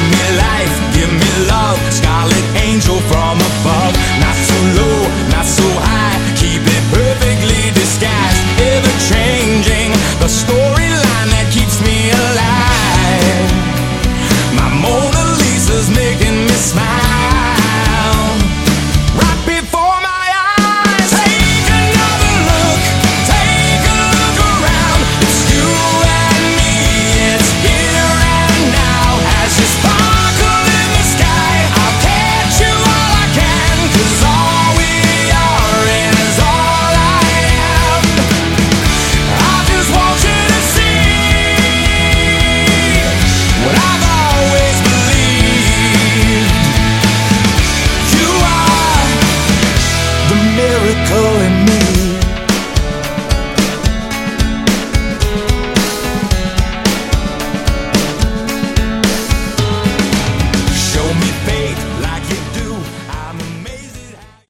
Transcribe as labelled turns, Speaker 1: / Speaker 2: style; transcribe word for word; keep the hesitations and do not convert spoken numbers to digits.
Speaker 1: me life, give me love, scarlet angel from above. Not so low, not so high, keep it perfectly disguised. Ever changing, the storyline that keeps me alive. My Mona Lisa's making me smile.